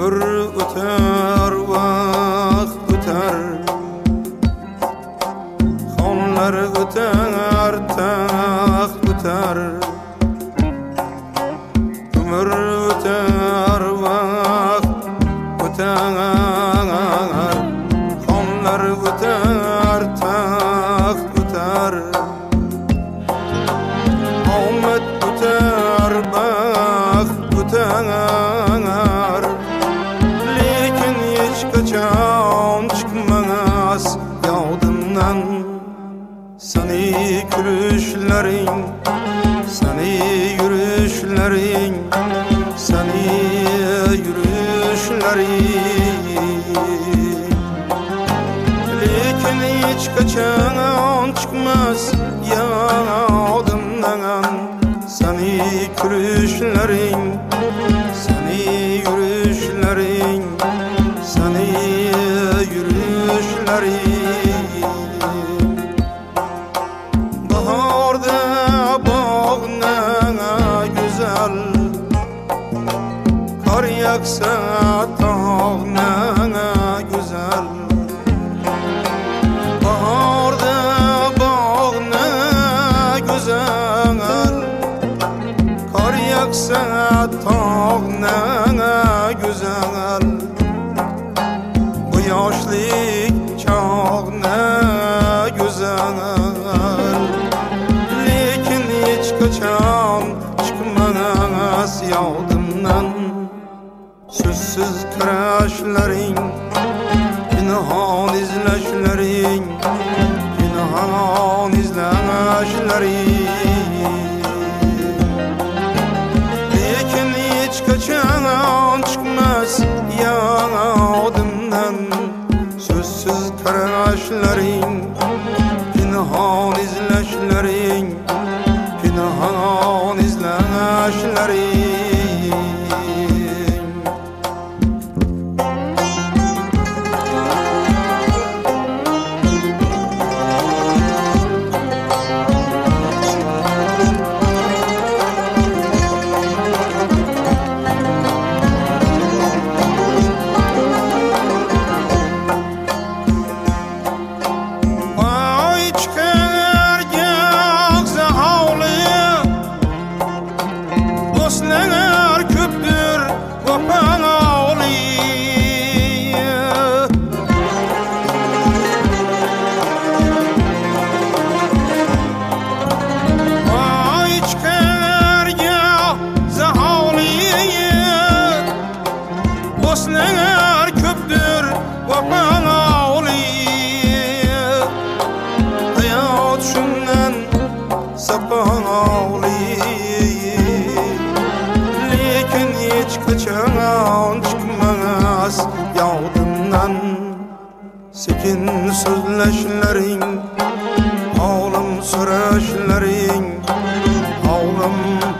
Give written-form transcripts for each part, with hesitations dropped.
Ömür öter, vakt öter, xonlar öter, taxt öter. Ömür öter, vakt öter, xonlar öter, taxt öter. Omad öter, baxt öter, lekin hech qachon chiqmas yodimdan. Seni kulishlaring, seni yurishlaring, seni yurishlaring, lekin hech qachon chiqmas yodimdan. Seni kulishlaring, seni yurishlaring, seni yurishlaring. Bahorda bog'na güzel, kar yaqsa tog'na güzel. Bahorda bog'na güzel, kar yaqsa tog'na güzel. Bu yoshlik chog'na güzel, lekin hech qachon chiqmas yodimdan. So'zsiz qarashlaring, pinhon izlashlaring, pinhon izlashlaring, lekin hech qachon chiqmas yodimdan. So'zsiz qarashlaring, pinhon izlashlaring, pinhon izlashlaring. Dostlar köpdür vapan ağlı, ay çıkarga zahalı. Dostlar köpdür vapan ağlı, hayat şundan sapan ağlı, hech qachon chiqmas yodimdan. Sekin so'zlashlaring, olim so'rashlaring, olim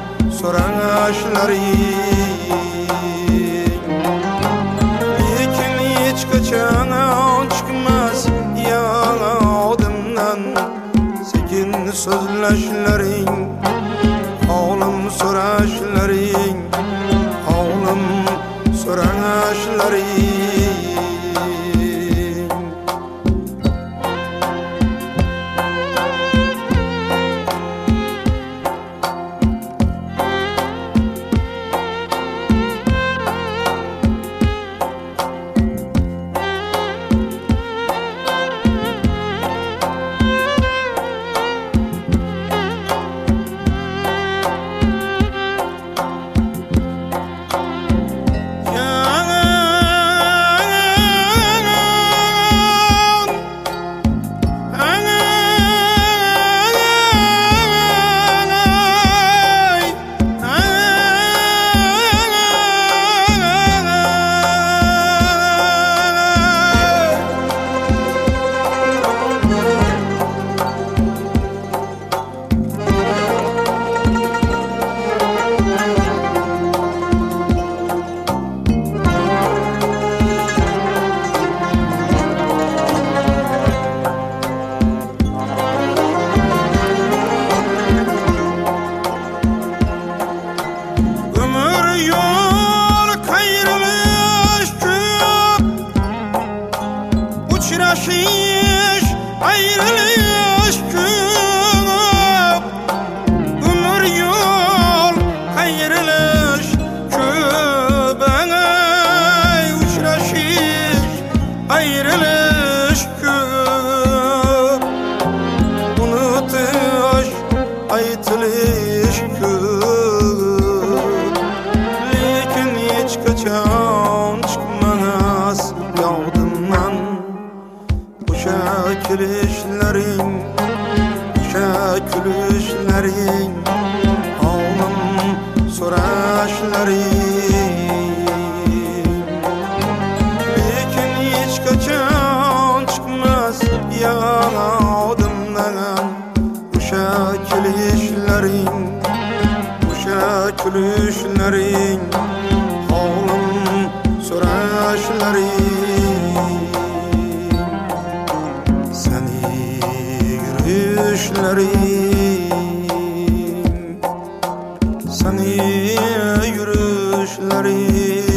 so'rashlaring, lekin hech qachon chiqmas yodimdan. Sekin so'zlashlaring, olim so'rashlaring, olim so'rashlaring. ayrılış köp, unutuş aytılış köp, lekin hiç kaçan çıkmaz yağdımdan. Uşa gülüşlerin, uşa gülüşlerin, ağlım soraşların, lekin hiç kaçan çıkmaz yağdımdan. Uşa gülüşlerin, uşa gülüşlerin, ağlım soraşların, yürüşlerin, seni yürüşlerin.